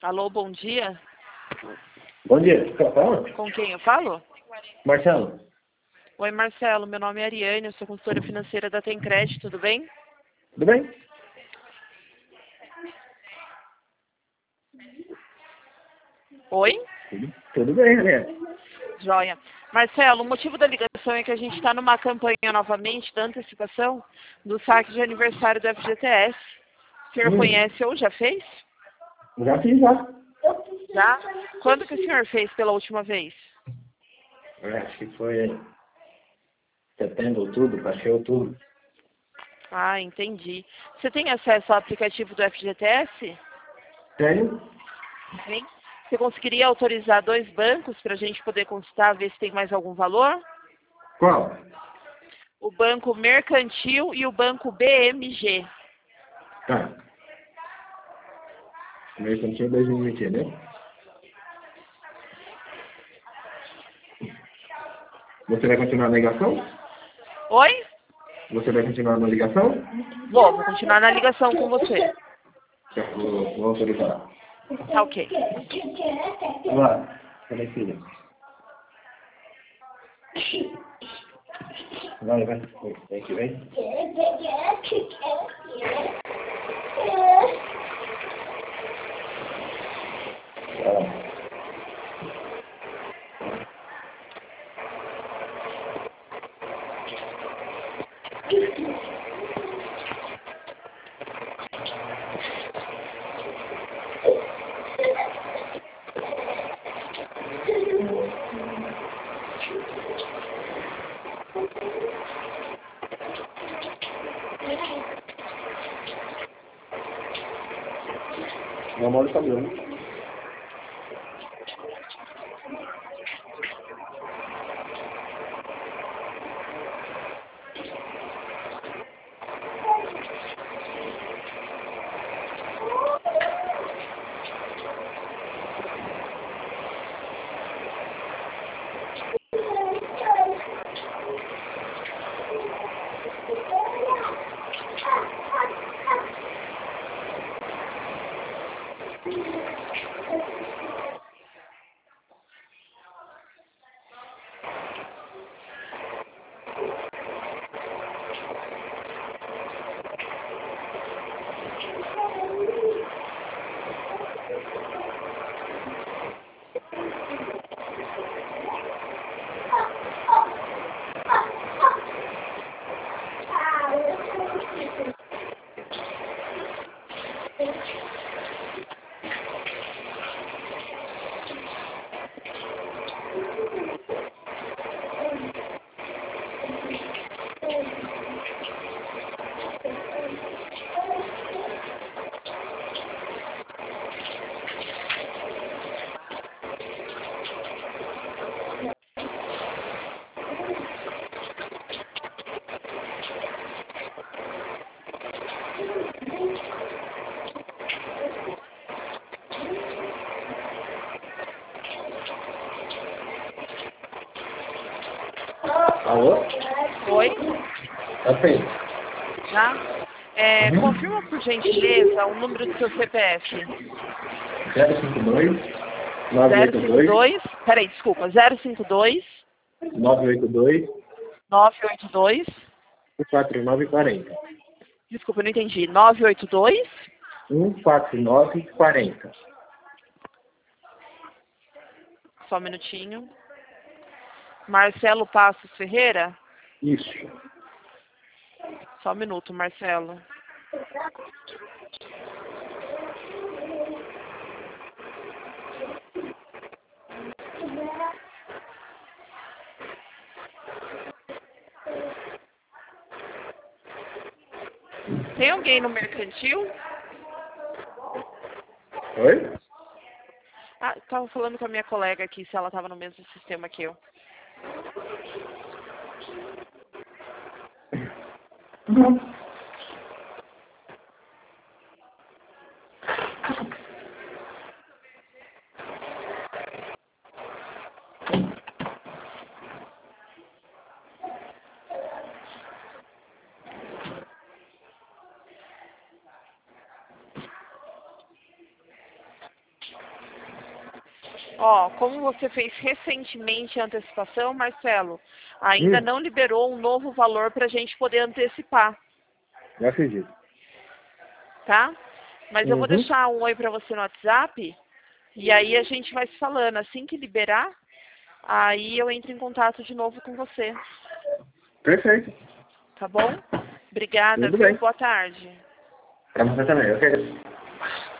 Alô, bom dia. Bom dia, você tá falando? Com quem eu falo? Marcelo. Oi, Marcelo. Meu nome é Ariane, eu sou consultora financeira da Tencred, tudo bem? Tudo bem? Oi? Tudo bem, né? Joia. Marcelo, o motivo da ligação é que a gente está numa campanha novamente da antecipação do saque de aniversário do FGTS. O senhor conhece ou já fez? Já fiz, já. Já? Quando que o senhor fez pela última vez? Acho que foi setembro, outubro, acho que é outubro. Ah, entendi. Você tem acesso ao aplicativo do FGTS? Tenho? Sim. Você conseguiria autorizar 2 bancos para a gente poder consultar, ver se tem mais algum valor? Qual? O Banco Mercantil e o Banco BMG. Tá. Mercantil 2020, né? Você vai continuar na ligação? Oi? Você vai continuar na ligação? Vou continuar na ligação com você. Já vou autorizar. Tá ok. Vamos lá. Cadê filha? Vai. Vem aqui, vem. Vai lá. Não molha o cabelo. Alô? Oi? Tá feito. Já? Confirma por gentileza o número do seu CPF. 052 982 052. Peraí, desculpa. 052 982 982. 14940. Desculpa, eu não entendi. 982. 14940. Só um minutinho. Marcelo Passos Ferreira? Isso. Só um minuto, Marcelo. Tem alguém no mercantil? Oi? Ah, tava falando com a minha colega aqui se ela tava no mesmo sistema que eu. Ó, como você fez recentemente a antecipação, Marcelo, ainda não liberou um novo valor para a gente poder antecipar, Eu acredito. tá? Mas eu vou deixar um oi para você no WhatsApp e aí a gente vai se falando. Assim que liberar, aí eu entro em contato de novo com você. Perfeito. Tá bom? Obrigada, Tudo viu? bem. Boa tarde. Pra você também, eu quero.